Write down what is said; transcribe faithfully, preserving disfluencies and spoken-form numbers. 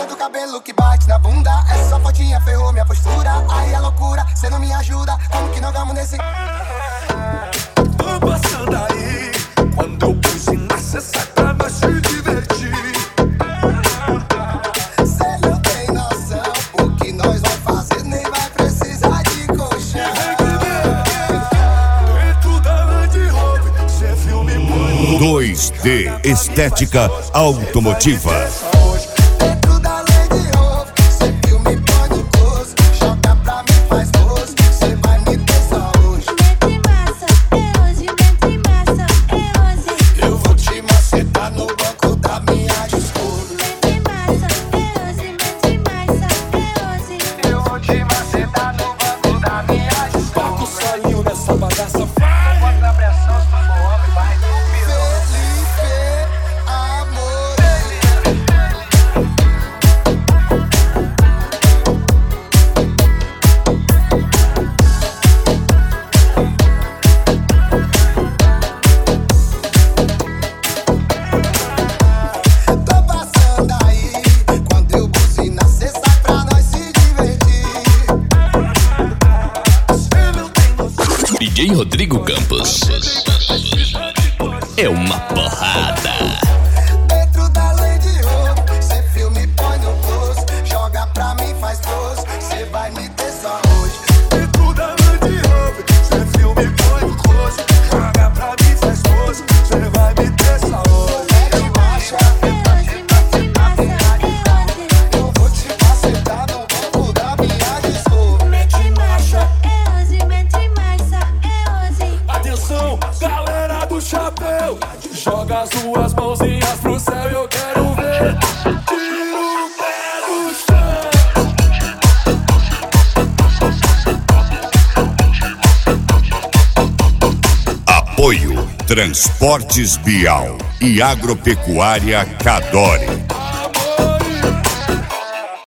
Cena do cabelo que bate na bunda. Essa sua fotinha ferrou minha postura. Aí é loucura, cê não me ajuda. Como que não vamos nesse... Tô passando aí. Quando eu buzinar, cê sai pra nós se divertir. Cê não tem noção. O que nós vamos fazer nem vai precisar de colchão. Dentro da Land Rover, cê filme põe dois D Estética Automotiva. Dentro da Land Rover, cê filme põe no close. Joga pra mim, faz pose. Cê vai me ter só hoje. Mete massa, é hoje, mete massa, é hoje. Eu vou te macetar no banco da minha Discovery. Mete massa, é hoje, mete massa, é hoje. Eu vou te macetar no banco da minha Bota o Discovery. salinho nessa bagaça. Bota na pressão, se tu for homem, vai dormir. Felipe, amor. Tô passando aí. Quando eu buzinar, cê sai pra nós se divertir. D J Rodrigo Campos. É uma porrada. Dentro da Land Rover, cê filme põe no close. Joga pra mim, faz pose. Cê vai me ter só hoje. Dentro da Land Rover, cê filme põe no close. Joga pra mim, faz pose. Cê vai me ter essa hoje. Mete marcha, É hoje, mete massa, é hoje. eu vou te macetar no banco da minha Discovery. Mete marcha, é hoje, mete massa, é hoje. Atenção, galera do chapéu. Joga as duas mãozinhas pro céu e eu quero ver. Tira o pé do chão. Apoio Transportes Bial e Agropecuária Cadore.